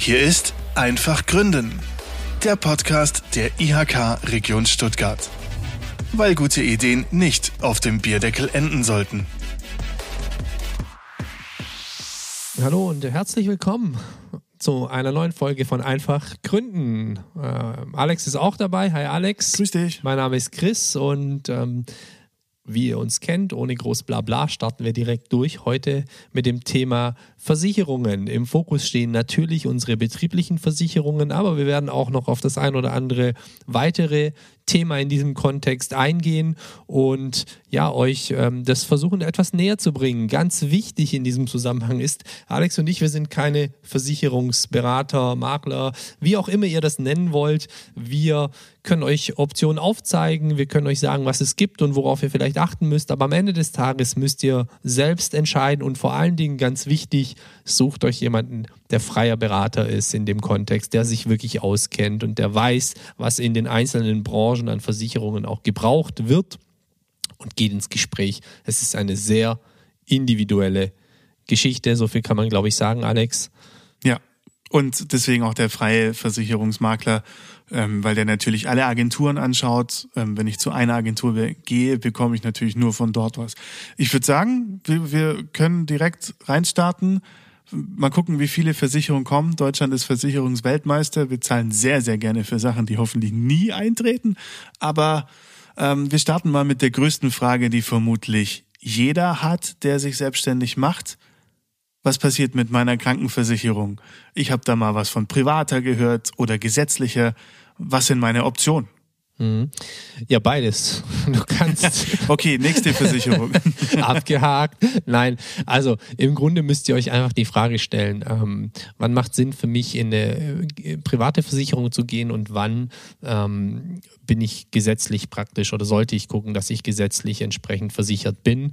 Hier ist Einfach Gründen, der Podcast der IHK Region Stuttgart. Weil gute Ideen nicht auf dem Bierdeckel enden sollten. Hallo und herzlich willkommen zu einer neuen Folge von Einfach Gründen. Alex ist auch dabei. Hi Alex. Grüß dich. Mein Name ist Chris und wie ihr uns kennt, ohne groß Blabla, starten wir direkt durch. Heute mit dem Thema Versicherungen. Im Fokus stehen natürlich unsere betrieblichen Versicherungen, aber wir werden auch noch auf das ein oder andere weitere Thema in diesem Kontext eingehen und ja, euch das versuchen etwas näher zu bringen. Ganz wichtig in diesem Zusammenhang ist, Alex und ich, wir sind keine Versicherungsberater, Makler, wie auch immer ihr das nennen wollt. Wir können euch Optionen aufzeigen, wir können euch sagen, was es gibt und worauf ihr vielleicht achten müsst, aber am Ende des Tages müsst ihr selbst entscheiden und vor allen Dingen ganz wichtig, sucht euch jemanden, der freier Berater ist in dem Kontext, der sich wirklich auskennt und der weiß, was in den einzelnen Branchen an Versicherungen auch gebraucht wird und geht ins Gespräch. Es ist eine sehr individuelle Geschichte, so viel kann man, glaube ich, sagen, Alex. Ja, und deswegen auch der freie Versicherungsmakler, weil der natürlich alle Agenturen anschaut. Wenn ich zu einer Agentur gehe, bekomme ich natürlich nur von dort was. Ich würde sagen, wir können direkt reinstarten. Mal gucken, wie viele Versicherungen kommen. Deutschland ist Versicherungsweltmeister. Wir zahlen sehr, sehr gerne für Sachen, die hoffentlich nie eintreten. Aber wir starten mal mit der größten Frage, die vermutlich jeder hat, der sich selbstständig macht. Was passiert mit meiner Krankenversicherung? Ich habe da mal was von privater gehört oder gesetzlicher. Was sind meine Optionen? Ja, beides. Du kannst. Okay, nächste Versicherung. Abgehakt. Nein, also im Grunde müsst ihr euch einfach die Frage stellen, wann macht Sinn für mich in eine private Versicherung zu gehen und wann bin ich gesetzlich praktisch oder sollte ich gucken, dass ich gesetzlich entsprechend versichert bin.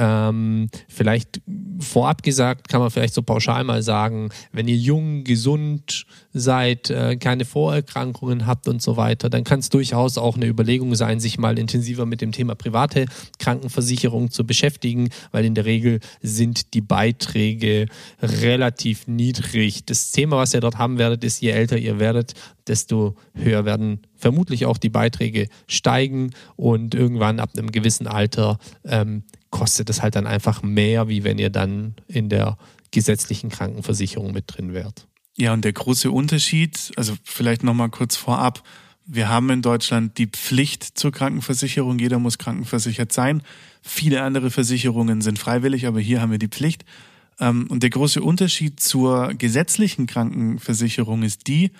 Vielleicht vorab gesagt, kann man vielleicht so pauschal mal sagen, wenn ihr jung, gesund seid, keine Vorerkrankungen habt und so weiter, dann kann es durchaus auch eine Überlegung sein, sich mal intensiver mit dem Thema private Krankenversicherung zu beschäftigen, weil in der Regel sind die Beiträge relativ niedrig. Das Thema, was ihr dort haben werdet, ist, je älter ihr werdet, desto höher werden vermutlich auch die Beiträge steigen und irgendwann ab einem gewissen Alter kostet es halt dann einfach mehr, wie wenn ihr dann in der gesetzlichen Krankenversicherung mit drin wärt. Ja, und der große Unterschied, also vielleicht nochmal kurz vorab, wir haben in Deutschland die Pflicht zur Krankenversicherung, jeder muss krankenversichert sein. Viele andere Versicherungen sind freiwillig, aber hier haben wir die Pflicht. Und der große Unterschied zur gesetzlichen Krankenversicherung ist die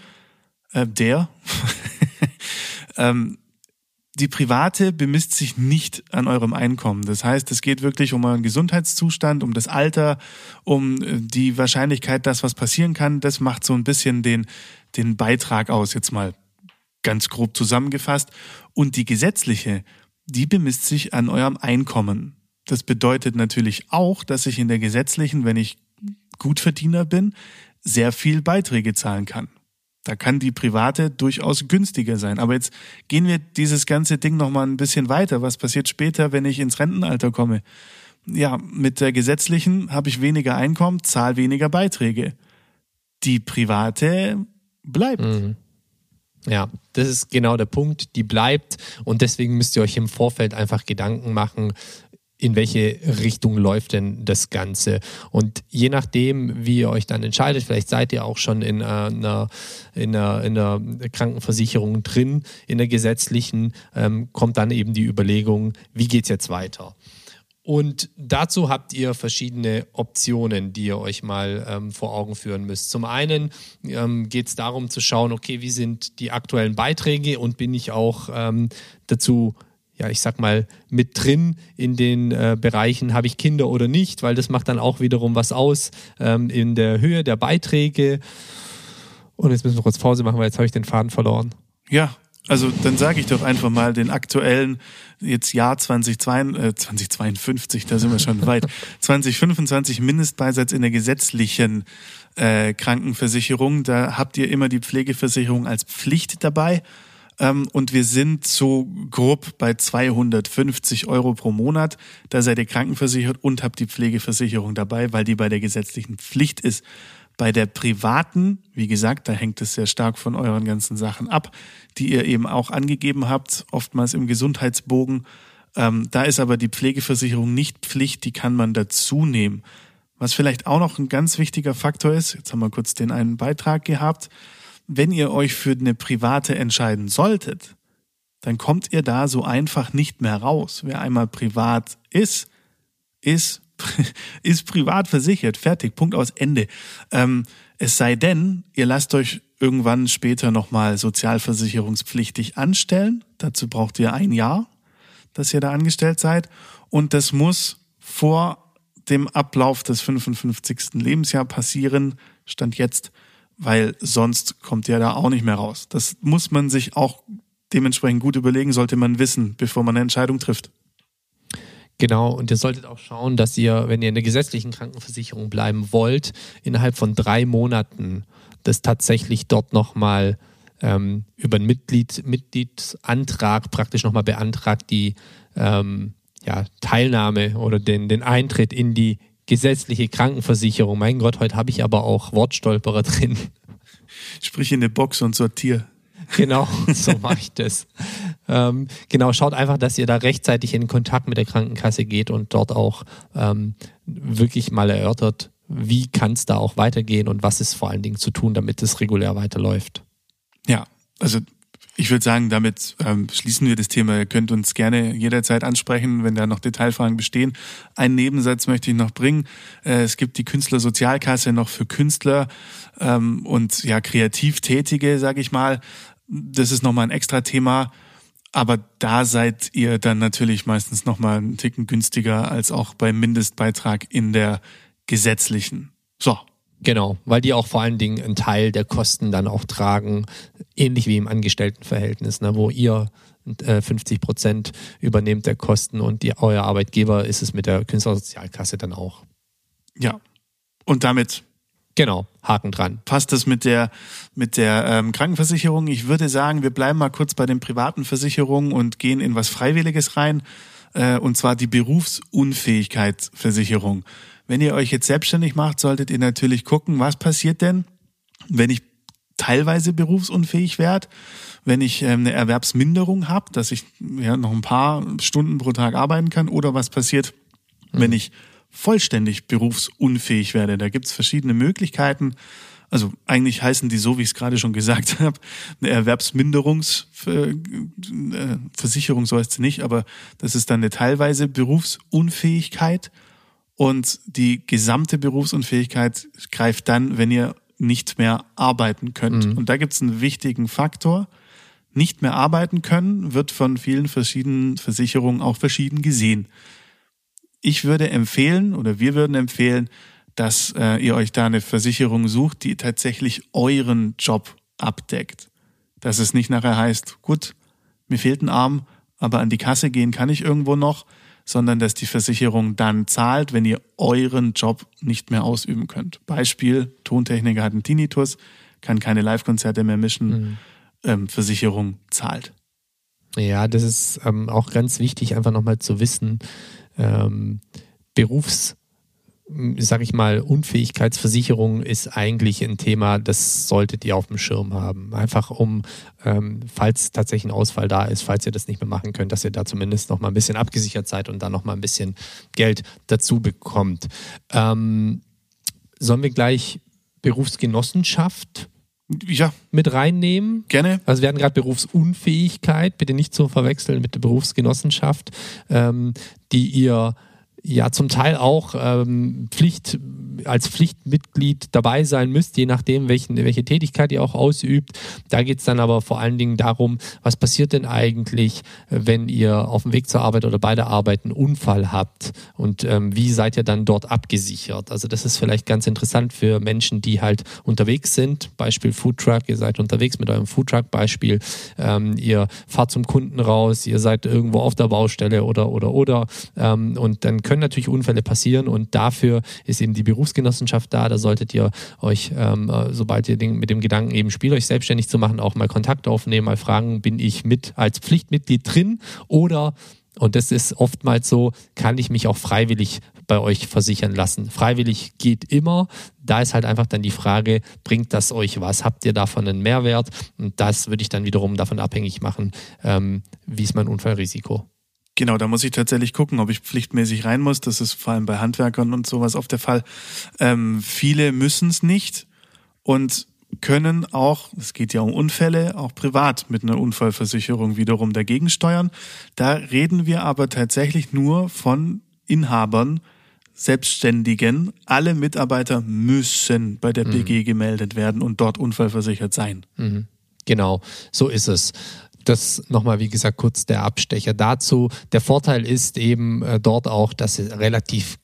private bemisst sich nicht an eurem Einkommen. Das heißt, es geht wirklich um euren Gesundheitszustand, um das Alter, um die Wahrscheinlichkeit, dass was passieren kann. Das macht so ein bisschen den Beitrag aus, jetzt mal ganz grob zusammengefasst. Und die gesetzliche, die bemisst sich an eurem Einkommen. Das bedeutet natürlich auch, dass ich in der gesetzlichen, wenn ich Gutverdiener bin, sehr viel Beiträge zahlen kann. Da kann die private durchaus günstiger sein. Aber jetzt gehen wir dieses ganze Ding nochmal ein bisschen weiter. Was passiert später, wenn ich ins Rentenalter komme? Ja, mit der gesetzlichen habe ich weniger Einkommen, zahle weniger Beiträge. Die private bleibt. Ja, das ist genau der Punkt, die bleibt und deswegen müsst ihr euch im Vorfeld einfach Gedanken machen, in welche Richtung läuft denn das Ganze. Und je nachdem, wie ihr euch dann entscheidet, vielleicht seid ihr auch schon in einer Krankenversicherung drin, in der gesetzlichen, kommt dann eben die Überlegung, wie geht's jetzt weiter? Und dazu habt ihr verschiedene Optionen, die ihr euch mal vor Augen führen müsst. Zum einen geht es darum zu schauen, okay, wie sind die aktuellen Beiträge und bin ich auch dazu, ja, ich sag mal, mit drin in den Bereichen, habe ich Kinder oder nicht, weil das macht dann auch wiederum was aus in der Höhe der Beiträge. Und jetzt müssen wir kurz Pause machen, weil jetzt habe ich den Faden verloren. Ja, also dann sage ich doch einfach mal den aktuellen, jetzt Jahr 2052, da sind wir schon weit, 2025 Mindestbeisatz in der gesetzlichen Krankenversicherung. Da habt ihr immer die Pflegeversicherung als Pflicht dabei. Und wir sind so grob bei 250 € pro Monat. Da seid ihr krankenversichert und habt die Pflegeversicherung dabei, weil die bei der gesetzlichen Pflicht ist. Bei der privaten, wie gesagt, da hängt es sehr stark von euren ganzen Sachen ab, die ihr eben auch angegeben habt, oftmals im Gesundheitsbogen. Da ist aber die Pflegeversicherung nicht Pflicht, die kann man dazu nehmen. Was vielleicht auch noch ein ganz wichtiger Faktor ist, jetzt haben wir kurz den einen Beitrag gehabt, wenn ihr euch für eine private entscheiden solltet, dann kommt ihr da so einfach nicht mehr raus. Wer einmal privat ist privat versichert. Fertig. Punkt aus Ende. Es sei denn, ihr lasst euch irgendwann später nochmal sozialversicherungspflichtig anstellen. Dazu braucht ihr 1 Jahr, dass ihr da angestellt seid. Und das muss vor dem Ablauf des 55. Lebensjahr passieren, Stand jetzt, weil sonst kommt ihr da auch nicht mehr raus. Das muss man sich auch dementsprechend gut überlegen, sollte man wissen, bevor man eine Entscheidung trifft. Genau, und ihr solltet auch schauen, dass ihr, wenn ihr in der gesetzlichen Krankenversicherung bleiben wollt, innerhalb von 3 Monaten das tatsächlich dort nochmal über einen Mitgliedsantrag praktisch nochmal beantragt, die Teilnahme oder den Eintritt in die gesetzliche Krankenversicherung. Mein Gott, heute habe ich aber auch Wortstolperer drin. Sprich in eine Box und sortier. Genau, so mache ich das. Schaut einfach, dass ihr da rechtzeitig in Kontakt mit der Krankenkasse geht und dort auch wirklich mal erörtert, wie kann es da auch weitergehen und was ist vor allen Dingen zu tun, damit es regulär weiterläuft. Ja, also ich würde sagen, damit schließen wir das Thema. Ihr könnt uns gerne jederzeit ansprechen, wenn da noch Detailfragen bestehen. Einen Nebensatz möchte ich noch bringen. Es gibt die Künstlersozialkasse noch für Künstler und ja Kreativtätige, sage ich mal. Das ist nochmal ein extra Thema, aber da seid ihr dann natürlich meistens nochmal einen Ticken günstiger als auch beim Mindestbeitrag in der gesetzlichen. So. Genau, weil die auch vor allen Dingen einen Teil der Kosten dann auch tragen, ähnlich wie im Angestelltenverhältnis, ne, wo ihr 50% übernehmt der Kosten und euer Arbeitgeber ist es mit der Künstlersozialkasse dann auch. Ja, und damit genau, Haken dran. Passt das mit der Krankenversicherung? Ich würde sagen, wir bleiben mal kurz bei den privaten Versicherungen und gehen in was Freiwilliges rein, und zwar die Berufsunfähigkeitsversicherung. Wenn ihr euch jetzt selbstständig macht, solltet ihr natürlich gucken, was passiert denn, wenn ich teilweise berufsunfähig werde, wenn ich eine Erwerbsminderung habe, dass ich noch ein paar Stunden pro Tag arbeiten kann, oder was passiert, wenn ich vollständig berufsunfähig werde. Da gibt's verschiedene Möglichkeiten. Also eigentlich heißen die so, wie ich es gerade schon gesagt habe, eine Erwerbsminderungsversicherung, so heißt sie nicht, aber das ist dann eine teilweise Berufsunfähigkeit. Und die gesamte Berufsunfähigkeit greift dann, wenn ihr nicht mehr arbeiten könnt. Und da gibt es einen wichtigen Faktor. Nicht mehr arbeiten können wird von vielen verschiedenen Versicherungen auch verschieden gesehen. Ich würde empfehlen, oder wir würden empfehlen, dass ihr euch da eine Versicherung sucht, die tatsächlich euren Job abdeckt. Dass es nicht nachher heißt, gut, mir fehlt ein Arm, aber an die Kasse gehen kann ich irgendwo noch, sondern dass die Versicherung dann zahlt, wenn ihr euren Job nicht mehr ausüben könnt. Beispiel, Tontechniker hat einen Tinnitus, kann keine Live-Konzerte mehr mischen, Versicherung zahlt. Ja, das ist auch ganz wichtig, einfach nochmal zu wissen, Unfähigkeitsversicherung ist eigentlich ein Thema, das solltet ihr auf dem Schirm haben. Einfach falls tatsächlich ein Ausfall da ist, falls ihr das nicht mehr machen könnt, dass ihr da zumindest noch mal ein bisschen abgesichert seid und dann noch mal ein bisschen Geld dazu bekommt. Sollen wir gleich Berufsgenossenschaft mit reinnehmen? Gerne. Also wir hatten gerade Berufsunfähigkeit, bitte nicht zu verwechseln mit der Berufsgenossenschaft, die ihr ja zum Teil auch als Pflichtmitglied dabei sein müsst, je nachdem, welche Tätigkeit ihr auch ausübt. Da geht es dann aber vor allen Dingen darum, was passiert denn eigentlich, wenn ihr auf dem Weg zur Arbeit oder bei der Arbeit einen Unfall habt und wie seid ihr dann dort abgesichert? Also das ist vielleicht ganz interessant für Menschen, die halt unterwegs sind. Beispiel Foodtruck, ihr seid unterwegs mit eurem Foodtruck-Beispiel, ihr fahrt zum Kunden raus, ihr seid irgendwo auf der Baustelle oder und dann können natürlich Unfälle passieren und dafür ist eben die Berufsgenossenschaft da. Da solltet ihr euch, sobald ihr mit dem Gedanken eben spielt, euch selbstständig zu machen, auch mal Kontakt aufnehmen, mal fragen, bin ich mit als Pflichtmitglied drin oder Und das ist oftmals so, kann ich mich auch freiwillig bei euch versichern lassen. Freiwillig geht immer. Da ist halt einfach dann die Frage, bringt das euch was? Habt ihr davon einen Mehrwert? Und das würde ich dann wiederum davon abhängig machen, wie ist mein Unfallrisiko. Genau, da muss ich tatsächlich gucken, ob ich pflichtmäßig rein muss. Das ist vor allem bei Handwerkern und sowas oft der Fall. Viele müssen es nicht und können auch, es geht ja um Unfälle, auch privat mit einer Unfallversicherung wiederum dagegen steuern. Da reden wir aber tatsächlich nur von Inhabern, Selbstständigen. Alle Mitarbeiter müssen bei der BG gemeldet werden und dort unfallversichert sein. Genau, so ist es. Das nochmal, wie gesagt, kurz der Abstecher dazu. Der Vorteil ist eben dort auch, dass es relativ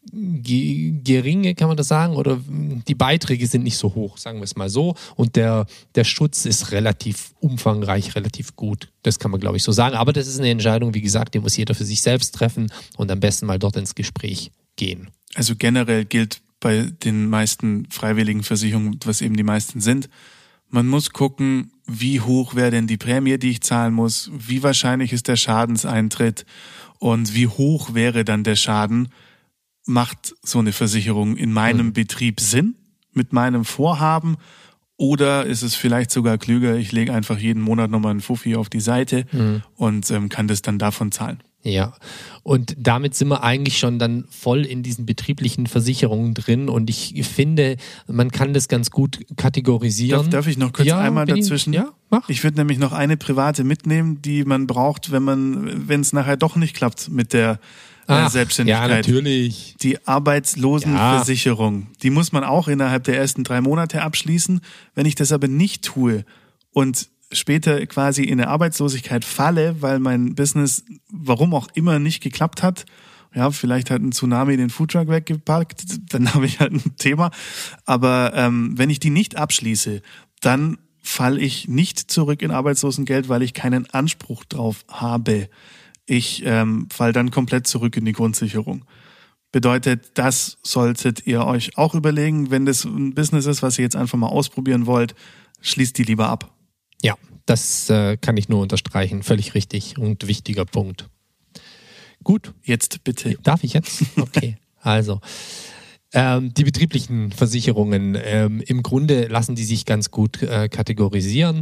geringe, kann man das sagen, oder die Beiträge sind nicht so hoch, sagen wir es mal so. Und der Schutz ist relativ umfangreich, relativ gut. Das kann man, glaube ich, so sagen. Aber das ist eine Entscheidung, wie gesagt, die muss jeder für sich selbst treffen und am besten mal dort ins Gespräch gehen. Also generell gilt bei den meisten freiwilligen Versicherungen, was eben die meisten sind, man muss gucken, wie hoch wäre denn die Prämie, die ich zahlen muss, wie wahrscheinlich ist der Schadenseintritt und wie hoch wäre dann der Schaden. Macht so eine Versicherung in meinem Betrieb Sinn, mit meinem Vorhaben, oder ist es vielleicht sogar klüger, ich lege einfach jeden Monat nochmal einen Fuffi auf die Seite und kann das dann davon zahlen. Ja, und damit sind wir eigentlich schon dann voll in diesen betrieblichen Versicherungen drin und ich finde, man kann das ganz gut kategorisieren. Darf ich noch kurz einmal dazwischen? Ja, mach. Ich würde nämlich noch eine private mitnehmen, die man braucht, wenn es nachher doch nicht klappt mit der Selbstständigkeit. Ja, natürlich. Die Arbeitslosenversicherung, die muss man auch innerhalb der ersten 3 Monate abschließen. Wenn ich das aber nicht tue und später quasi in eine Arbeitslosigkeit falle, weil mein Business, warum auch immer, nicht geklappt hat, ja, vielleicht hat ein Tsunami den Foodtruck weggepackt, dann habe ich halt ein Thema. Aber wenn ich die nicht abschließe, dann falle ich nicht zurück in Arbeitslosengeld, weil ich keinen Anspruch drauf habe. Ich falle dann komplett zurück in die Grundsicherung. Bedeutet, das solltet ihr euch auch überlegen, wenn das ein Business ist, was ihr jetzt einfach mal ausprobieren wollt, schließt die lieber ab. Ja, das kann ich nur unterstreichen. Völlig richtig und wichtiger Punkt. Gut. Jetzt bitte. Darf ich jetzt? Okay. Also, die betrieblichen Versicherungen, im Grunde lassen die sich ganz gut kategorisieren.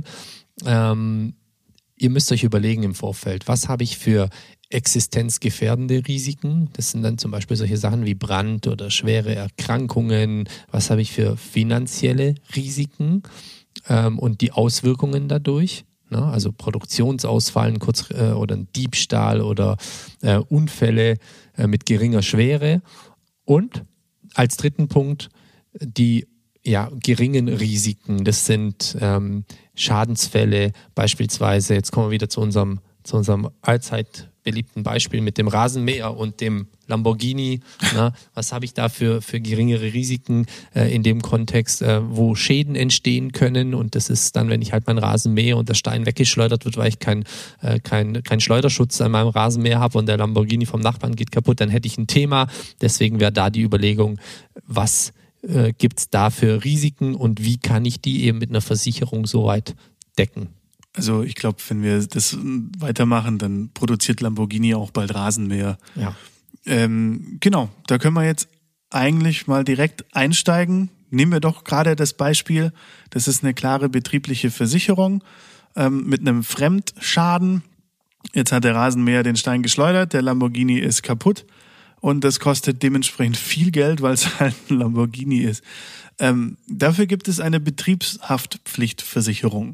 Ihr müsst euch überlegen im Vorfeld, was habe ich für existenzgefährdende Risiken? Das sind dann zum Beispiel solche Sachen wie Brand oder schwere Erkrankungen. Was habe ich für finanzielle Risiken? Und die Auswirkungen dadurch, ne? Also Produktionsausfall oder ein Diebstahl oder Unfälle mit geringer Schwere. Und als dritten Punkt die geringen Risiken. Das sind Schadensfälle beispielsweise. Jetzt kommen wir wieder zu unserem allzeit beliebten Beispiel mit dem Rasenmäher und dem Lamborghini. Na, was habe ich da für geringere Risiken in dem Kontext, wo Schäden entstehen können? Und das ist dann, wenn ich halt meinen Rasen mähe und der Stein weggeschleudert wird, weil ich kein Schleuderschutz an meinem Rasenmäher habe und der Lamborghini vom Nachbarn geht kaputt, dann hätte ich ein Thema. Deswegen wäre da die Überlegung, was gibt es da für Risiken und wie kann ich die eben mit einer Versicherung soweit decken? Also ich glaube, wenn wir das weitermachen, dann produziert Lamborghini auch bald Rasenmäher. Ja. Genau, da können wir jetzt eigentlich mal direkt einsteigen. Nehmen wir doch gerade das Beispiel, das ist eine klare betriebliche Versicherung mit einem Fremdschaden. Jetzt hat der Rasenmäher den Stein geschleudert, der Lamborghini ist kaputt und das kostet dementsprechend viel Geld, weil es halt ein Lamborghini ist. Dafür gibt es eine Betriebshaftpflichtversicherung.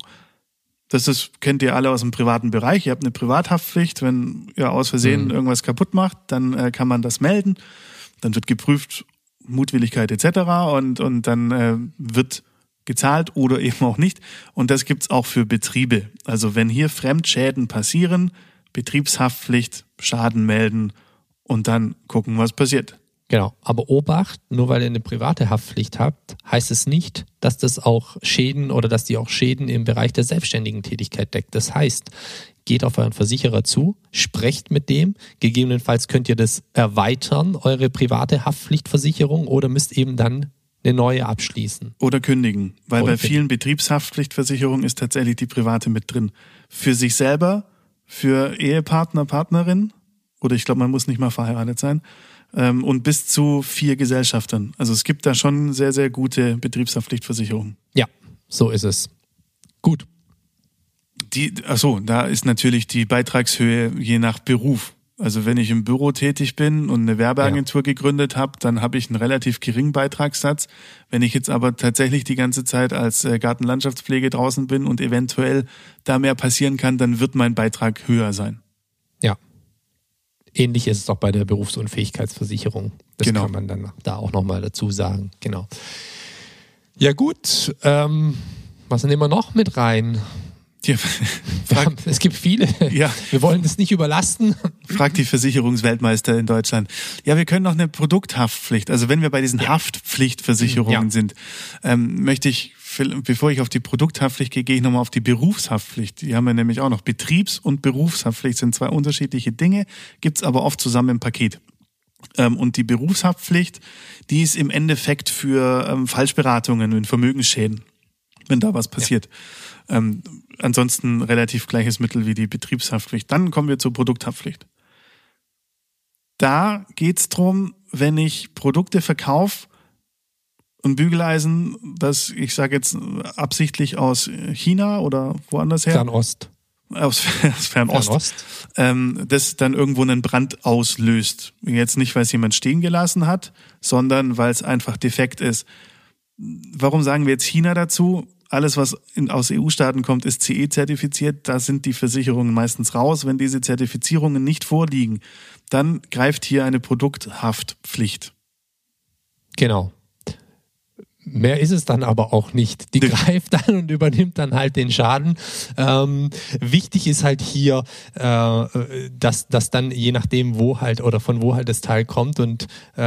Kennt ihr alle aus dem privaten Bereich. Ihr habt eine Privathaftpflicht. Wenn ihr aus Versehen irgendwas kaputt macht, dann kann man das melden. Dann wird geprüft, Mutwilligkeit etc. Und dann wird gezahlt oder eben auch nicht. Und das gibt's auch für Betriebe. Also wenn hier Fremdschäden passieren, Betriebshaftpflicht, Schaden melden und dann gucken, was passiert. Genau, aber Obacht, nur weil ihr eine private Haftpflicht habt, heißt es nicht, dass das auch Schäden oder dass die auch Schäden im Bereich der selbstständigen Tätigkeit deckt. Das heißt, geht auf euren Versicherer zu, sprecht mit dem, gegebenenfalls könnt ihr das erweitern, eure private Haftpflichtversicherung, oder müsst eben dann eine neue abschließen. Oder kündigen, weil bei vielen Betriebshaftpflichtversicherungen ist tatsächlich die private mit drin. Für sich selber, für Ehepartner, Partnerin oder ich glaube, man muss nicht mal verheiratet sein, und bis zu 4 Gesellschaftern. Also es gibt da schon sehr, sehr gute Betriebshaftpflichtversicherungen. Ja, so ist es. Gut. Da ist natürlich die Beitragshöhe je nach Beruf. Also wenn ich im Büro tätig bin und eine Werbeagentur gegründet habe, dann habe ich einen relativ geringen Beitragssatz. Wenn ich jetzt aber tatsächlich die ganze Zeit als Gartenlandschaftspflege draußen bin und eventuell da mehr passieren kann, dann wird mein Beitrag höher sein. Ja. Ähnlich ist es auch bei der Berufsunfähigkeitsversicherung. Das kann man dann da auch nochmal dazu sagen. Genau. Ja gut, was nehmen wir noch mit rein? Ja, es gibt viele. Ja. Wir wollen das nicht überlasten. Fragt die Versicherungsweltmeister in Deutschland. Ja, wir können noch eine Produkthaftpflicht. Also wenn wir bei diesen Haftpflichtversicherungen sind, möchte ich, bevor ich auf die Produkthaftpflicht gehe, gehe ich nochmal auf die Berufshaftpflicht. Die haben wir nämlich auch noch. Betriebs- und Berufshaftpflicht sind 2 unterschiedliche Dinge, gibt's aber oft zusammen im Paket. Und die Berufshaftpflicht, die ist im Endeffekt für Falschberatungen und Vermögensschäden, wenn da was passiert. Ansonsten relativ gleiches Mittel wie die Betriebshaftpflicht. Dann kommen wir zur Produkthaftpflicht. Da geht's drum, wenn ich Produkte verkaufe, ein Bügeleisen, das, ich sage jetzt absichtlich aus China oder woanders her. Fernost. Aus Fernost. Das dann irgendwo einen Brand auslöst. Jetzt nicht, weil es jemand stehen gelassen hat, sondern weil es einfach defekt ist. Warum sagen wir jetzt China dazu? Alles, was aus EU-Staaten kommt, ist CE-zertifiziert. Da sind die Versicherungen meistens raus. Wenn diese Zertifizierungen nicht vorliegen, dann greift hier eine Produkthaftpflicht. Genau. Mehr ist es dann aber auch nicht. Die greift dann und übernimmt dann halt den Schaden. Wichtig ist halt hier, dass dann je nachdem, wo halt oder von wo halt das Teil kommt und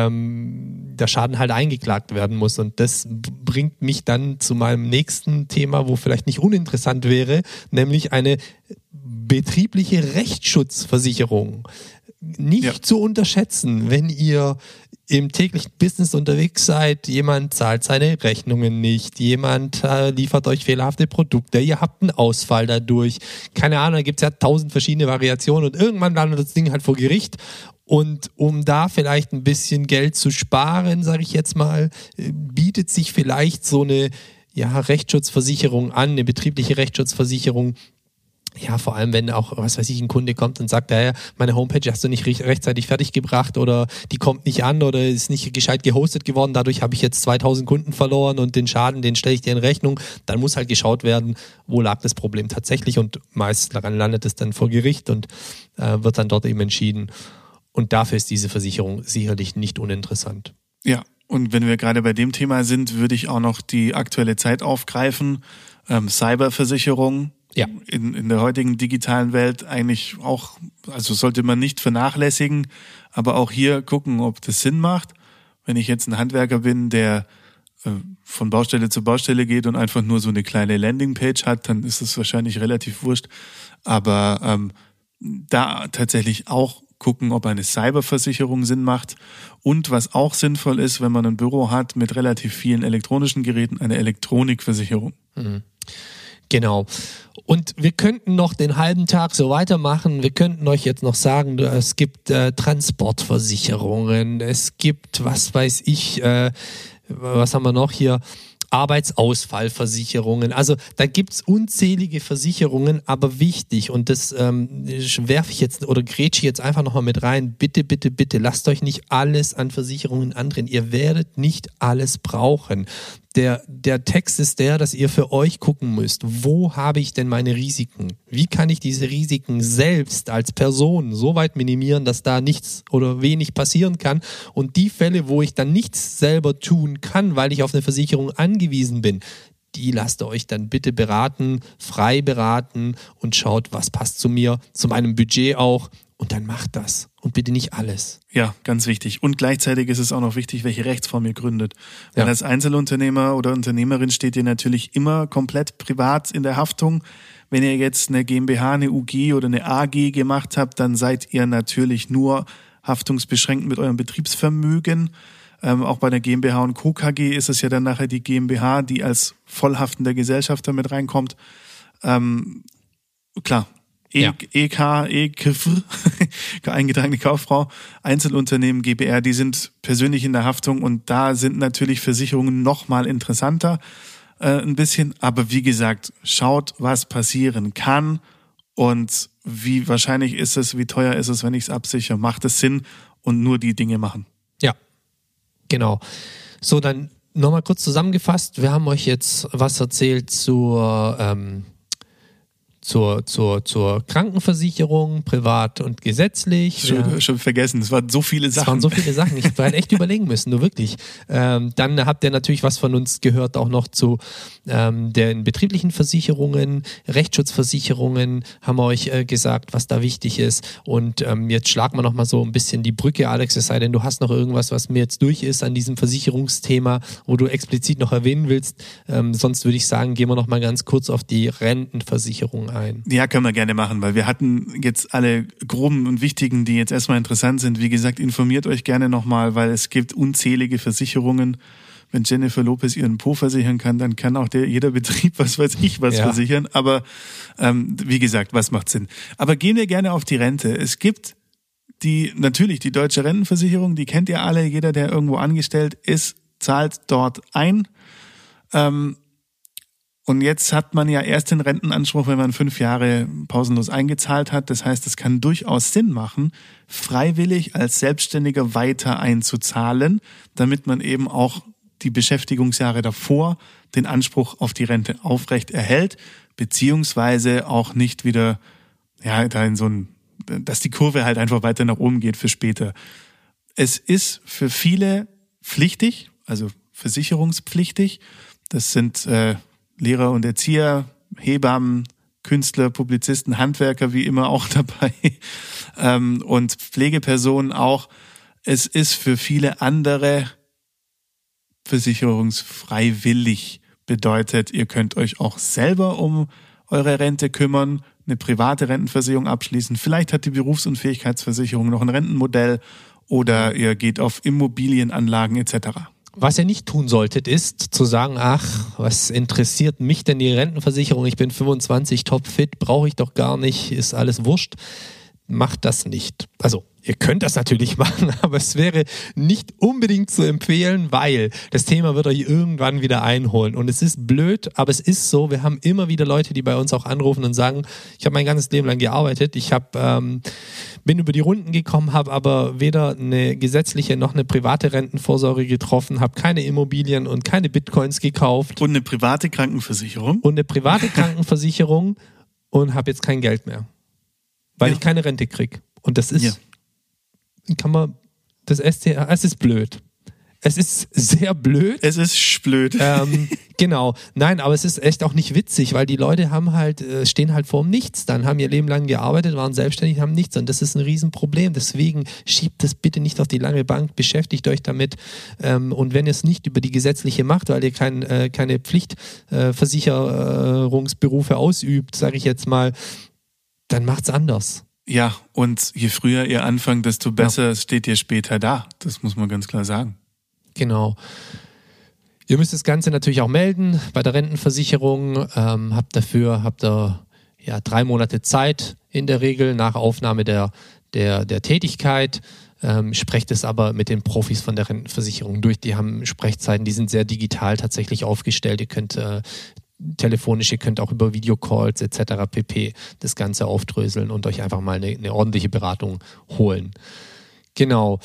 der Schaden halt eingeklagt werden muss. Und das bringt mich dann zu meinem nächsten Thema, wo vielleicht nicht uninteressant wäre, nämlich eine betriebliche Rechtsschutzversicherung. Nicht zu unterschätzen, wenn ihr im täglichen Business unterwegs seid, jemand zahlt seine Rechnungen nicht, jemand liefert euch fehlerhafte Produkte, ihr habt einen Ausfall dadurch, keine Ahnung, da gibt es ja 1000 verschiedene Variationen und irgendwann landet das Ding halt vor Gericht. Und um da vielleicht ein bisschen Geld zu sparen, sage ich jetzt mal, bietet sich vielleicht so eine Rechtsschutzversicherung an, eine betriebliche Rechtsschutzversicherung. Ja, vor allem, wenn auch, was weiß ich, ein Kunde kommt und sagt, ja, meine Homepage hast du nicht rechtzeitig fertiggebracht oder die kommt nicht an oder ist nicht gescheit gehostet geworden, dadurch habe ich jetzt 2000 Kunden verloren und den Schaden, den stelle ich dir in Rechnung. Dann muss halt geschaut werden, wo lag das Problem tatsächlich und meist daran landet es dann vor Gericht und wird dann dort eben entschieden. Und dafür ist diese Versicherung sicherlich nicht uninteressant. Ja, und wenn wir gerade bei dem Thema sind, würde ich auch noch die aktuelle Zeit aufgreifen. Cyberversicherung. Ja. In der heutigen digitalen Welt eigentlich auch, also sollte man nicht vernachlässigen, aber auch hier gucken, ob das Sinn macht. Wenn ich jetzt ein Handwerker bin, der von Baustelle zu Baustelle geht und einfach nur so eine kleine Landingpage hat, dann ist es wahrscheinlich relativ wurscht. Aber da tatsächlich auch gucken, ob eine Cyberversicherung Sinn macht. Und was auch sinnvoll ist, wenn man ein Büro hat mit relativ vielen elektronischen Geräten, eine Elektronikversicherung. Mhm. Genau. Und wir könnten noch den halben Tag so weitermachen. Wir könnten euch jetzt noch sagen, es gibt Transportversicherungen, es gibt, was weiß ich, was haben wir noch hier? Arbeitsausfallversicherungen. Also da gibt's unzählige Versicherungen, aber wichtig, und das werfe ich jetzt oder grätsche ich jetzt einfach nochmal mit rein, bitte, bitte, bitte, lasst euch nicht alles an Versicherungen andrehen. Ihr werdet nicht alles brauchen. Der Text ist der, dass ihr für euch gucken müsst, wo habe ich denn meine Risiken? Wie kann ich diese Risiken selbst als Person so weit minimieren, dass da nichts oder wenig passieren kann? Und die Fälle, wo ich dann nichts selber tun kann, weil ich auf eine Versicherung angewiesen bin, die lasst ihr euch dann bitte beraten, frei beraten und schaut, was passt zu mir, zu meinem Budget auch. Und dann macht das. Und bitte nicht alles. Ja, ganz wichtig. Und gleichzeitig ist es auch noch wichtig, welche Rechtsform ihr gründet. Weil als Einzelunternehmer oder Unternehmerin steht ihr natürlich immer komplett privat in der Haftung. Wenn ihr jetzt eine GmbH, eine UG oder eine AG gemacht habt, dann seid ihr natürlich nur haftungsbeschränkt mit eurem Betriebsvermögen. Auch bei der GmbH und Co. KG ist es ja dann nachher die GmbH, die als vollhaftender Gesellschafter mit reinkommt. Klar. EKF, eingetragene Kauffrau, Einzelunternehmen, GbR, die sind persönlich in der Haftung und da sind natürlich Versicherungen noch mal interessanter ein bisschen. Aber wie gesagt, schaut, was passieren kann und wie wahrscheinlich ist es, wie teuer ist es, wenn ich es absichere. Macht es Sinn und nur die Dinge machen. Ja, genau. So, dann nochmal kurz zusammengefasst. Wir haben euch jetzt was erzählt zur Krankenversicherung, privat und gesetzlich. Schon vergessen, es waren so viele Sachen. Es waren so viele Sachen, ich hätte echt überlegen müssen, nur wirklich. Dann habt ihr natürlich was von uns gehört, auch noch zu den betrieblichen Versicherungen, Rechtsschutzversicherungen, haben wir euch gesagt, was da wichtig ist. Und jetzt schlagen wir nochmal so ein bisschen die Brücke, Alex, es sei denn, du hast noch irgendwas, was mir jetzt durch ist an diesem Versicherungsthema, wo du explizit noch erwähnen willst. Sonst würde ich sagen, gehen wir nochmal ganz kurz auf die Rentenversicherung ein. Ja, können wir gerne machen, weil wir hatten jetzt alle groben und wichtigen, die jetzt erstmal interessant sind. Wie gesagt, informiert euch gerne nochmal, weil es gibt unzählige Versicherungen. Wenn Jennifer Lopez ihren Po versichern kann, dann kann auch jeder Betrieb, was weiß ich, versichern. Aber wie gesagt, was macht Sinn? Aber gehen wir gerne auf die Rente. Es gibt natürlich die deutsche Rentenversicherung, die kennt ihr alle. Jeder, der irgendwo angestellt ist, zahlt dort ein. Und jetzt hat man ja erst den Rentenanspruch, wenn man 5 Jahre pausenlos eingezahlt hat. Das heißt, es kann durchaus Sinn machen, freiwillig als Selbstständiger weiter einzuzahlen, damit man eben auch die Beschäftigungsjahre davor den Anspruch auf die Rente aufrecht erhält, beziehungsweise auch nicht wieder, da in dass die Kurve halt einfach weiter nach oben geht für später. Es ist für viele pflichtig, also versicherungspflichtig. Das sind Lehrer und Erzieher, Hebammen, Künstler, Publizisten, Handwerker wie immer auch dabei und Pflegepersonen auch. Es ist für viele andere versicherungsfreiwillig. Bedeutet, ihr könnt euch auch selber um eure Rente kümmern, eine private Rentenversicherung abschließen. Vielleicht hat die Berufsunfähigkeitsversicherung noch ein Rentenmodell oder ihr geht auf Immobilienanlagen etc. Was ihr nicht tun solltet, ist zu sagen, ach, was interessiert mich denn die Rentenversicherung? Ich bin 25, topfit, brauche ich doch gar nicht, ist alles wurscht. Macht das nicht. Also, ihr könnt das natürlich machen, aber es wäre nicht unbedingt zu empfehlen, weil das Thema wird euch irgendwann wieder einholen. Und es ist blöd, aber es ist so, wir haben immer wieder Leute, die bei uns auch anrufen und sagen, ich habe mein ganzes Leben lang gearbeitet, ich bin über die Runden gekommen, habe aber weder eine gesetzliche noch eine private Rentenvorsorge getroffen, habe keine Immobilien und keine Bitcoins gekauft. Und eine private Krankenversicherung. Und habe jetzt kein Geld mehr. Weil ich keine Rente kriege. Und das ist, es ist blöd. Es ist sehr blöd. Es ist blöd. Genau. Nein, aber es ist echt auch nicht witzig, weil die Leute stehen halt vorm Nichts. Dann haben ihr Leben lang gearbeitet, waren selbstständig, haben nichts. Und das ist ein Riesenproblem. Deswegen schiebt das bitte nicht auf die lange Bank, beschäftigt euch damit. Und wenn ihr es nicht über die gesetzliche macht, weil ihr keine Pflichtversicherungsberufe ausübt, sage ich jetzt mal, dann macht's anders. Ja, und je früher ihr anfangt, desto besser steht ihr später da. Das muss man ganz klar sagen. Genau. Ihr müsst das Ganze natürlich auch melden bei der Rentenversicherung. Habt ihr 3 Monate Zeit in der Regel nach Aufnahme der Tätigkeit. Sprecht es aber mit den Profis von der Rentenversicherung durch. Die haben Sprechzeiten, die sind sehr digital tatsächlich aufgestellt. Ihr könnt telefonisch, ihr könnt auch über Videocalls etc. pp. das Ganze aufdröseln und euch einfach mal eine ordentliche Beratung holen. Genau.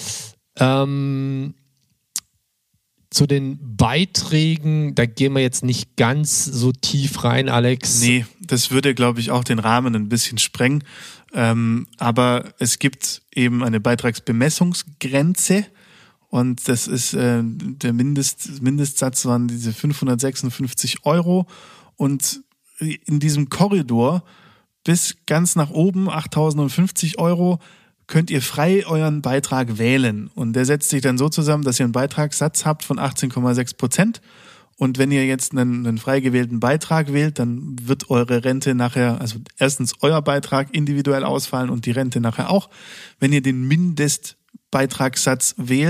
Zu den Beiträgen, da gehen wir jetzt nicht ganz so tief rein, Alex. Nee, das würde, glaube ich, auch den Rahmen ein bisschen sprengen. Aber es gibt eben eine Beitragsbemessungsgrenze. Und das ist der Mindestsatz waren diese 556 €. Und in diesem Korridor bis ganz nach oben 8.050 € könnt ihr frei euren Beitrag wählen. Und der setzt sich dann so zusammen, dass ihr einen Beitragssatz habt von 18,6%. Und wenn ihr jetzt einen frei gewählten Beitrag wählt, dann wird eure Rente nachher, also erstens euer Beitrag individuell ausfallen und die Rente nachher auch. Wenn ihr den Mindestbeitragssatz wählt,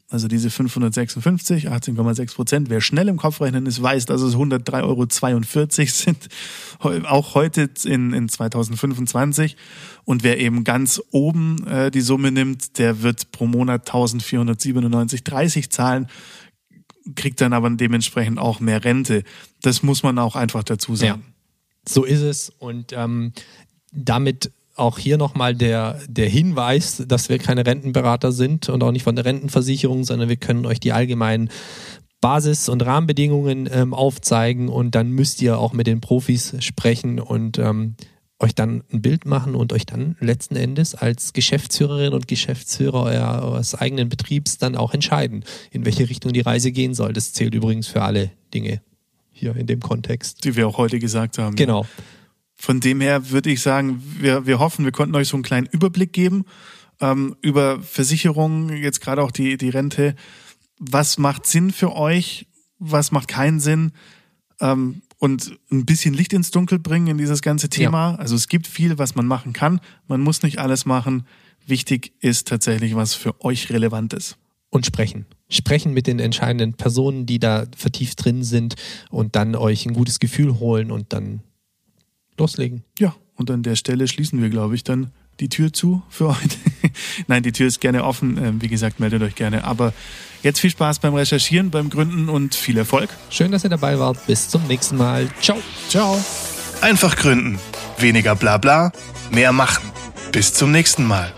also diese 556, 18,6%. Wer schnell im Kopf rechnen ist, weiß, dass es 103,42 € sind, auch heute in 2025. Und wer eben ganz oben die Summe nimmt, der wird pro Monat 1.497,30 zahlen, kriegt dann aber dementsprechend auch mehr Rente. Das muss man auch einfach dazu sagen. Ja, so ist es. Und damit auch hier nochmal der Hinweis, dass wir keine Rentenberater sind und auch nicht von der Rentenversicherung, sondern wir können euch die allgemeinen Basis- und Rahmenbedingungen aufzeigen und dann müsst ihr auch mit den Profis sprechen und euch dann ein Bild machen und euch dann letzten Endes als Geschäftsführerin und Geschäftsführer eures eigenen Betriebs dann auch entscheiden, in welche Richtung die Reise gehen soll. Das zählt übrigens für alle Dinge hier in dem Kontext. Die wir auch heute gesagt haben. Genau. Von dem her würde ich sagen, wir hoffen, wir konnten euch so einen kleinen Überblick geben über Versicherungen, jetzt gerade auch die Rente. Was macht Sinn für euch? Was macht keinen Sinn? Und ein bisschen Licht ins Dunkel bringen in dieses ganze Thema. Ja. Also es gibt viel, was man machen kann. Man muss nicht alles machen. Wichtig ist tatsächlich, was für euch relevant ist. Und sprechen. Sprechen mit den entscheidenden Personen, die da vertieft drin sind und dann euch ein gutes Gefühl holen und dann loslegen. Ja, und an der Stelle schließen wir, glaube ich, dann die Tür zu für heute. Nein, die Tür ist gerne offen. Wie gesagt, meldet euch gerne. Aber jetzt viel Spaß beim Recherchieren, beim Gründen und viel Erfolg. Schön, dass ihr dabei wart. Bis zum nächsten Mal. Ciao. Ciao. Einfach gründen. Weniger Blabla, mehr machen. Bis zum nächsten Mal.